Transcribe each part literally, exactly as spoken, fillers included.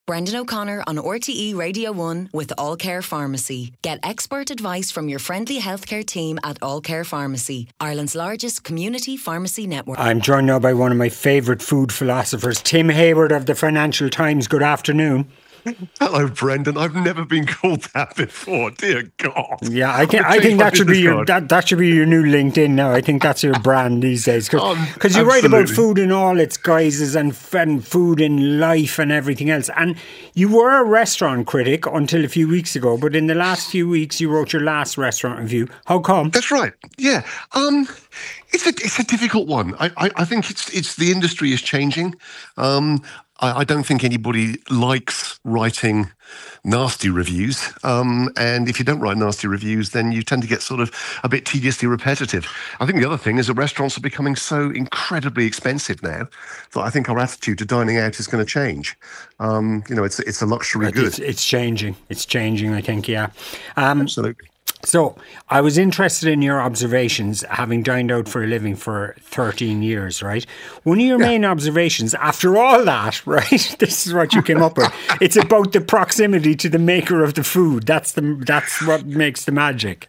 Brendan O'Connor on R T E Radio one with All Care Pharmacy. Get expert advice from your friendly healthcare team at All Care Pharmacy, Ireland's largest community pharmacy network. I'm joined now by one of my favourite food philosophers, Tim Hayward of the Financial Times. Good afternoon. Hello, Brendan. I've never been called that before. Dear God. Yeah, I think I think that should be your that, that should be your new LinkedIn now. I think that's your brand these days because um, you write about food in all its guises and, and food in life and everything else. And you were a restaurant critic until a few weeks ago, but in the last few weeks you wrote your last restaurant review. How come? That's right. Yeah. Um. It's a it's a difficult one. I, I, I think it's it's the industry is changing. Um, I, I don't think anybody likes writing nasty reviews. Um, and if you don't write nasty reviews, then you tend to get sort of a bit tediously repetitive. I think the other thing is that restaurants are becoming so incredibly expensive now that I think our attitude to dining out is going to change. Um, you know, it's it's a luxury right, good. It's, it's changing. It's changing. I think. Yeah. Um, Absolutely. So I was interested in your observations, having dined out for a living for thirteen years, right? One of your yeah. main observations after all that, right? This is what you came up with. It's about the proximity to the maker of the food. That's the that's what makes the magic.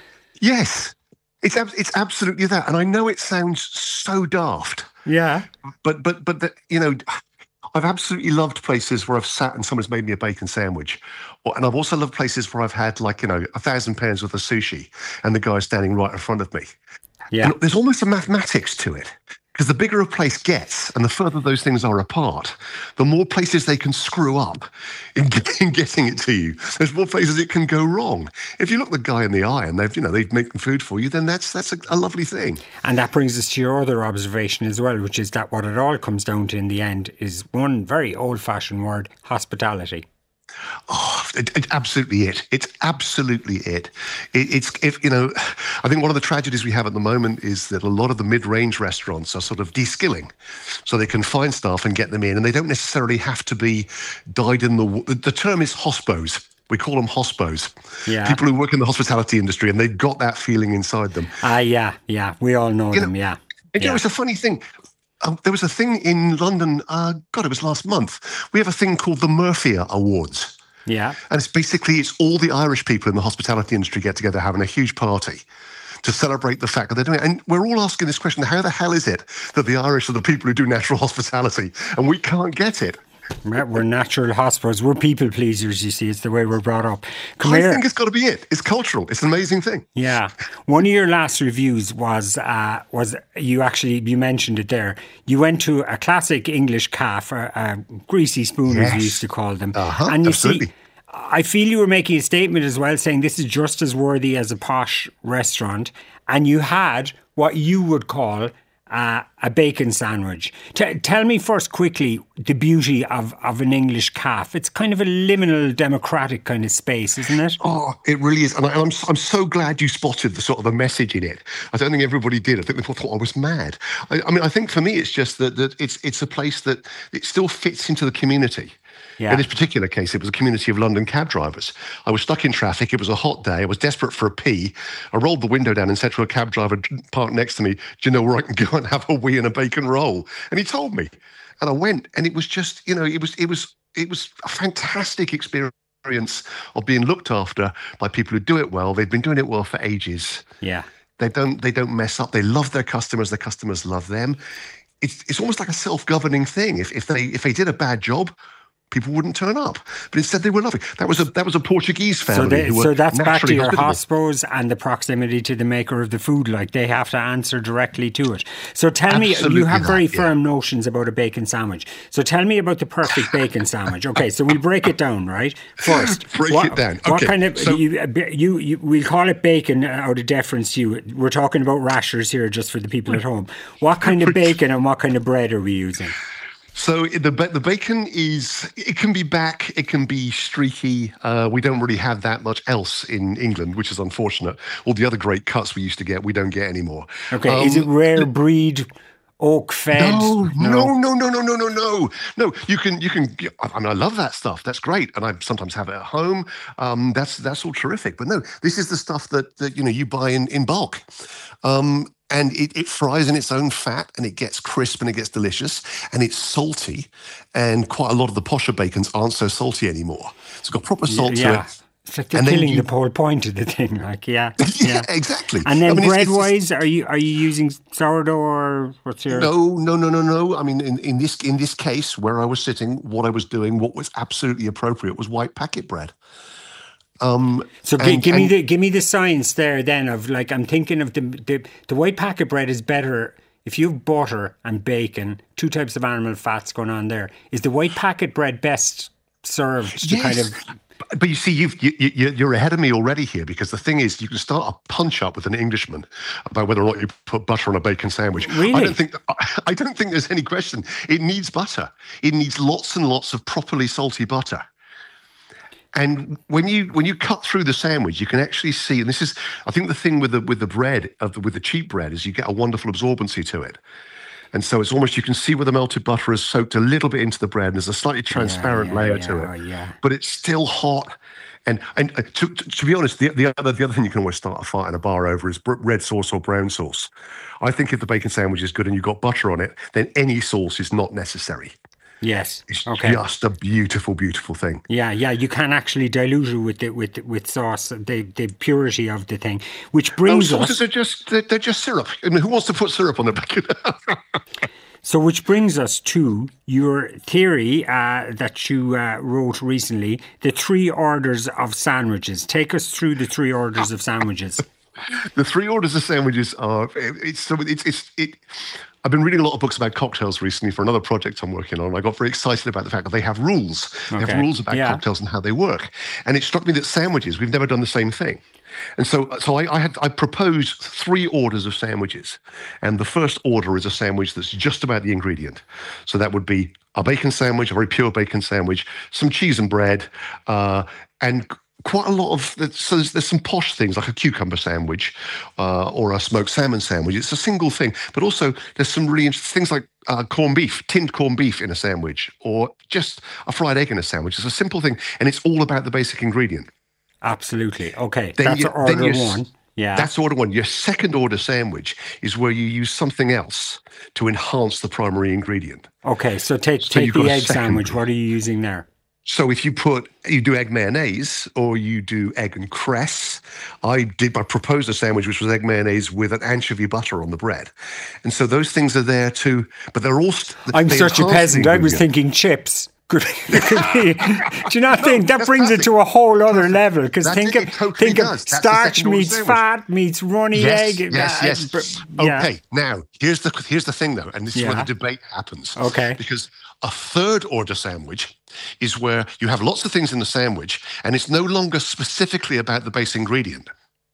Yes, it's it's absolutely that. And I know it sounds so daft. Yeah. But but but the, you know, I've absolutely loved places where I've sat and someone's made me a bacon sandwich. And I've also loved places where I've had, like, you know, a thousand pounds worth of sushi and the guy's standing right in front of me. Yeah. And there's almost a mathematics to it. Because the bigger a place gets and the further those things are apart, the more places they can screw up in, in getting it to you. There's more places it can go wrong. If you look the guy in the eye and they've, you know, they've making food for you, then that's that's a, a lovely thing. And that brings us to your other observation as well, which is that what it all comes down to in the end is one very old-fashioned word: hospitality. Oh, it, it, absolutely it. It's absolutely it. it. It's, if you know, I think one of the tragedies we have at the moment is that a lot of the mid-range restaurants are sort of de-skilling. So they can find staff and get them in, and they don't necessarily have to be dyed in the... The, the term is hospos. We call them hospos. Yeah. People who work in the hospitality industry, and they've got that feeling inside them. Ah, uh, yeah, yeah. We all know you them, know, yeah. And yeah. you know, it's a funny thing. Uh, there was a thing in London, uh, God, it was last month. We have a thing called the Murphy Awards. Yeah. And it's basically, it's all the Irish people in the hospitality industry get together having a huge party to celebrate the fact that they're doing it. And we're all asking this question, how the hell is it that the Irish are the people who do natural hospitality and we can't get it? We're natural hospitals. We're people pleasers, you see. It's the way we're brought up. Come I here. think it's got to be it. It's cultural. It's an amazing thing. Yeah. One of your last reviews was, uh, was you actually, you mentioned it there. You went to a classic English calf, a, a greasy spoon, yes. as we used to call them. Uh-huh, and you absolutely. see, I feel you were making a statement as well, saying this is just as worthy as a posh restaurant. And you had what you would call Uh, a bacon sandwich. T- tell me first quickly the beauty of, of an English calf. It's kind of a liminal democratic kind of space, isn't it? Oh, it really is. And I, I'm I'm so glad you spotted the sort of the message in it. I don't think everybody did. I think they thought I was mad. I, I mean, I think for me, it's just that, that it's it's a place that it still fits into the community. Yeah. In this particular case, it was a community of London cab drivers. I was stuck in traffic. It was a hot day. I was desperate for a pee. I rolled the window down and said to a cab driver parked next to me, do you know where I can go and have a wee and a bacon roll? And he told me. And I went, and it was just, you know, it was it was it was a fantastic experience of being looked after by people who do it well. They've been doing it well for ages. Yeah. They don't they don't mess up. They love their customers. Their customers love them. It's it's almost like a self-governing thing. If if they if they did a bad job, people wouldn't turn up, but instead they were loving. That was a that was a Portuguese family. So, they, who were so that's back to your hospitable. hospos and the proximity to the maker of the food. Like they have to answer directly to it. So tell Absolutely me, you have that, very yeah. firm notions about a bacon sandwich. So tell me about the perfect bacon sandwich. Okay, so we'll break it down, right? First, break what, it down. Okay, what kind of so, you, you you we'll call it bacon out of deference to you. We're talking about rashers here, just for the people at home. What kind of bacon and what kind of bread are we using? So the the bacon is, it can be back, it can be streaky. Uh, we don't really have that much else in England, which is unfortunate. All the other great cuts we used to get, we don't get anymore. Okay, Um, is it rare breed oak fed. No, no, no, no, no, no, no, no, no. You can, you can. I mean, I love that stuff. That's great, and I sometimes have it at home. Um, that's that's all terrific. But no, this is the stuff that that you know you buy in in bulk, um, and it, it fries in its own fat, and it gets crisp, and it gets delicious, and it's salty, and quite a lot of the posher bacons aren't so salty anymore. It's got proper salt yeah. to it. It's like they're And then killing you- the whole point of the thing. Like, yeah, Yeah, exactly. And then I mean, it's- bread it's- wise, are you are you using sourdough or what's your? No, no, no, no, no. I mean, in, in this in this case, where I was sitting, what I was doing, what was absolutely appropriate was white packet bread. Um, So gi- and- give me and- the give me the science there then of like I'm thinking of the the, the white packet bread is better if you have butter and bacon, two types of animal fats going on there. Is the white packet bread best served to Yes. kind of? But- But you see, you've, you, you, you're ahead of me already here, because the thing is, you can start a punch up with an Englishman about whether or not you put butter on a bacon sandwich. Really? I don't think I don't think there's any question. It needs butter. It needs lots and lots of properly salty butter. And when you when you cut through the sandwich, you can actually see. And this is, I think, the thing with the with the bread of the, with the cheap bread is you get a wonderful absorbency to it. And so it's almost, you can see where the melted butter has soaked a little bit into the bread, and there's a slightly transparent yeah, layer yeah, to oh, it. yeah. But it's still hot. And and uh, to, to, to be honest, the, the other the other thing you can always start a fight in a bar over is br- red sauce or brown sauce. I think if the bacon sandwich is good and you've got butter on it, then any sauce is not necessary. Yes. It's Okay. just a beautiful, beautiful thing. Yeah, yeah, you can actually dilute it with the, with with sauce, the the purity of the thing, which Oh, brings sauces us. are just they're, they're just syrup. I mean, who wants to put syrup on their bacon? So, which brings us to your theory uh, that you uh, wrote recently, the three orders of sandwiches. Take us through the three orders of sandwiches. The three orders of sandwiches are it's so it's it's it. I've been reading a lot of books about cocktails recently for another project I'm working on. I got very excited about the fact that they have rules. They Okay. have rules about Yeah. cocktails and how they work. And it struck me that sandwiches, we've never done the same thing. And so, so I, I had I proposed three orders of sandwiches, and the first order is a sandwich that's just about the ingredient. So that would be a bacon sandwich, a very pure bacon sandwich, some cheese and bread, uh, and quite a lot of so there's, there's some posh things like a cucumber sandwich uh, or a smoked salmon sandwich. It's a single thing, but also there's some really interesting things like uh, corned beef, tinned corned beef in a sandwich, or just a fried egg in a sandwich. It's a simple thing, and it's all about the basic ingredient. Absolutely. Okay, Then that's you- order then you s- one. Yeah. That's order one. Your second order sandwich is where you use something else to enhance the primary ingredient. Okay, so take So take you've got the a egg second- sandwich. What are you using there? So if you put, you do egg mayonnaise or you do egg and cress. I did, I proposed a sandwich which was egg mayonnaise with an anchovy butter on the bread. And so those things are there too, but they're all... st- I'm they such a enhance the peasant. I was ingredient. thinking chips. Could, could be. Do you not think that that's brings it classic. to a whole other level? Because That's think it, of it totally think of does. That's the starch second order meets sandwich. fat meets runny Yes, egg. yes, uh, yes. br- yeah. Okay, now here's the here's the thing though, and this is where Yeah. the debate happens. Okay. Because a third order sandwich is where you have lots of things in the sandwich, and it's no longer specifically about the base ingredient.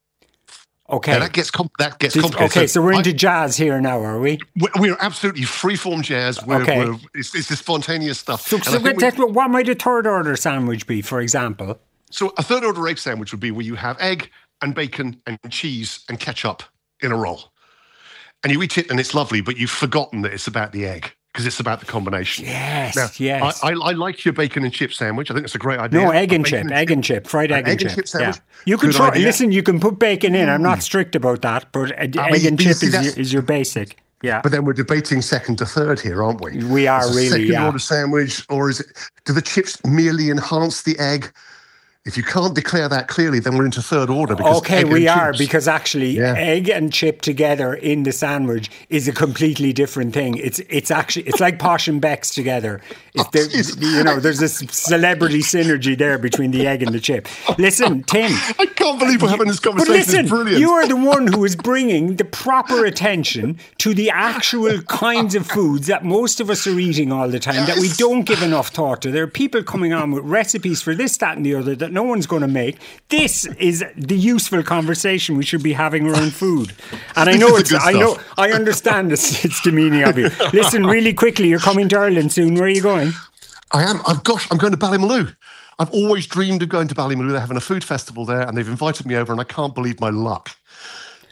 Okay. Now that gets com- that gets This- complicated. okay, so we're I- into jazz here now, are we? we're, we're absolutely freeform jazz. We're, Okay. we're, it's, it's the spontaneous stuff. So, And so I think we- that's what, what might a third order sandwich be, for example? so a third order egg sandwich would be where you have egg and bacon and cheese and ketchup in a roll, and you eat it and it's lovely, but you've forgotten that it's about the egg because it's about the combination. Yes, Now, yes. I, I, I like your bacon and chip sandwich. I think it's a great idea. No, egg A and bacon chip, egg and chip, fried egg, An and chip. sandwich? Yeah. You can Good throw, idea. listen, you can put bacon in. I'm not strict about that, but egg I mean, and you chip see, is your, that's- is your basic. Yeah. But then we're debating second to third here, aren't we? We are Is a really, second yeah. order sandwich, or is it? Do the chips merely enhance the egg? If you can't declare that clearly, then we're into third order. Because Okay, egg we and are, chips- because actually Yeah. egg and chip together in the sandwich is a completely different thing. It's it's actually it's like Posh and Becks together. If there, jeez. you know, there's this celebrity synergy there between the egg and the chip. Listen, Tim. I can't believe we're having this But conversation. listen, It's brilliant. you are the one who is bringing the proper attention to the actual kinds of foods that most of us are eating all the time that we Yes. don't give enough thought to. There are people coming on with recipes for this, that, and the other that no one's going to make. This is the useful conversation we should be having around food. And I This know is it's, the good I know, stuff. I understand it's, it's demeaning of you. Listen, really quickly, you're coming to Ireland soon. Where are you going? I am. I've gosh, I'm going to Ballymaloe. I've always dreamed of going to Ballymaloe. They're having a food festival there, and they've invited me over, and I can't believe my luck.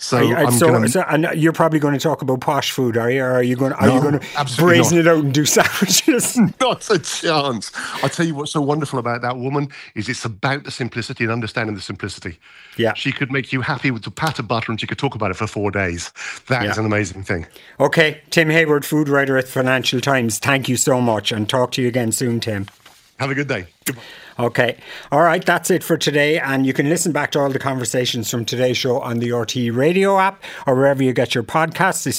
So, Are you, I'm so, gonna, so and you're probably going to talk about posh food, are you? Or are you going? Are No, you going to absolutely brazen not. it out and do sandwiches? Not a chance. I tell you what's so wonderful about that woman is it's about the simplicity and understanding the simplicity. Yeah. She could make you happy with a pat of butter and she could talk about it for four days. That Yeah. is an amazing thing. Okay, Tim Hayward, food writer at Financial Times. Thank you so much, and talk to you again soon, Tim. Have a good day. Goodbye. Okay. All right. That's it for today. And you can listen back to all the conversations from today's show on the R T E radio app or wherever you get your podcasts.